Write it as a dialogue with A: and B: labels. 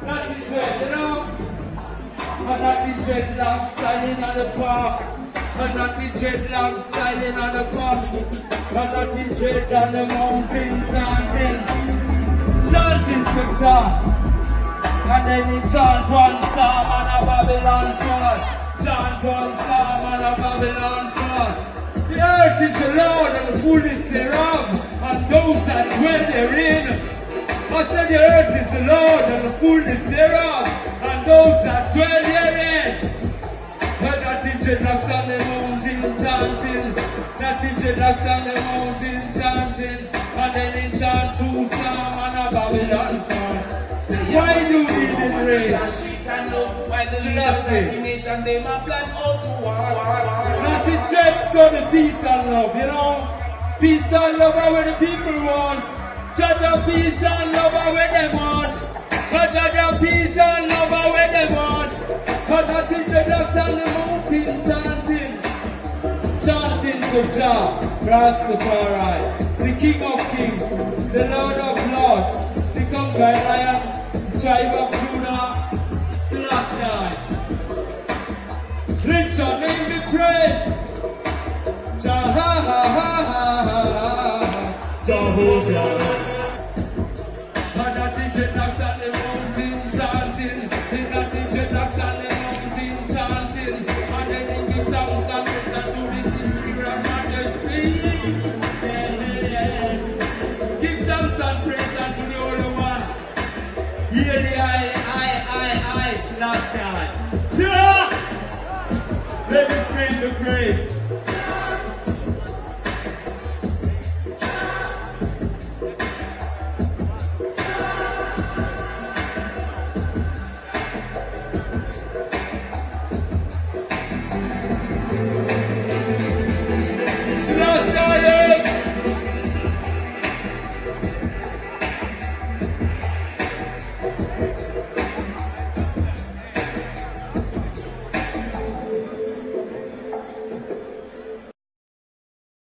A: Not the dread, you know? But not the dreadlocks styling on the park. But not the dreadlocks styling on the park. But not the dread on the mountain chanting. Chanting for chant. And then he chant one psalm on a Babylon cross. Chant one psalm on a Babylon cross. The earth is the Lord and the fullness thereof, and those that dwell therein. I said the earth is the Lord and the fullness thereof, and those that dwell therein. But that the dreadlocks on the mountain chanting, that the dreadlocks on the mountain chanting, and then he chant two psalm on a Babylon cross. Why do we this rage?
B: Why the leaders of the nation, they might plan out to war.
A: Not the church, so the peace and love, you know? Peace and love are what the people want. Church of peace and love are what they want. Church of peace and love are what they want. But not in the ducks and the mountain chanting. Chanting for Jah, Rastafari, the King of Kings, the Lord of Lords, the conquering lion, the tribe of Judah. Last night, let your name be praised. Jehovah. And that the dreadlocks on the mountain chanting. And that the dreadlocks on the mountain chanting. And then they give thanks and praise to the Superior Majesty. Give thanks and praise unto the Holy One. Hear the I last time. Let me scream the praise.